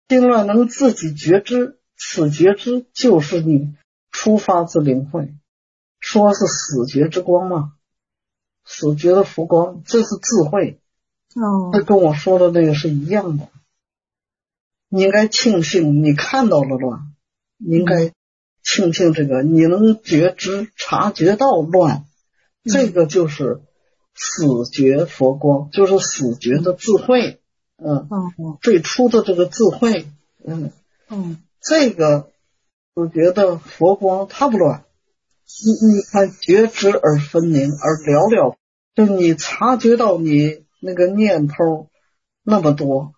心乱能自己觉知，此觉知就是你出发自灵慧，说是死觉之光嘛，死觉的浮光，这是智慧。这跟我说的那个是一样的。你应该庆幸你看到了乱，你应该庆幸这个你能觉知察觉到乱，这个就是死觉佛光，就是死觉的智慧。最初的这个智慧。这个我觉得佛光它不乱，你看觉知而分明而了了，就你察觉到你那个念头那么多，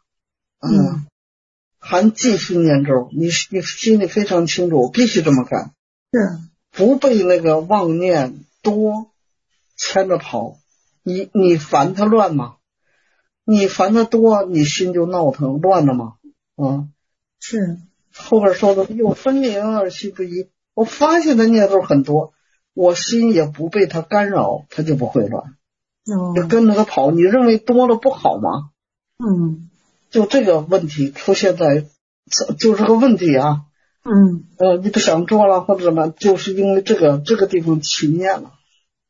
还继续念咒，你心里非常清楚，我必须这么干， 是不被那个妄念多牵着跑。你烦它乱吗？你烦它多，你心就闹腾乱了吗？ 是后边说的又分明而心不一，我发现的念头很多，我心也不被它干扰，它就不会乱，就跟着它跑。你认为多了不好吗？就这个问题出现在，就这个问题啊。你不想做了或者什么，就是因为这个地方起念了。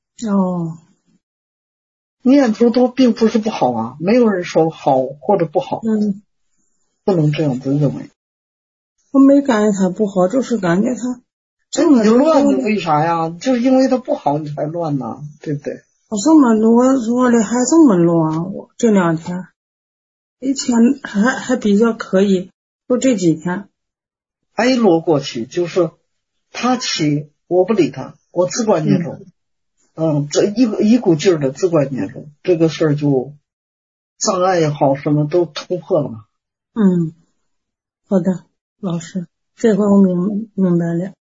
念头多并不是不好啊，没有人说好或者不好。不能这样子认为。 我没感觉它不好，就是感觉它你就乱了，为啥呀？就是因为它不好你才乱呢，对不对？ 我这么我的还这么乱，我这2天以前还比较可以，就这几天哀罗过去，就是他起我不理他，我自观念咒。这一股劲儿的自观念咒，这个事儿就障碍也好什么都突破了嘛。 好的，老师，这回我明白了。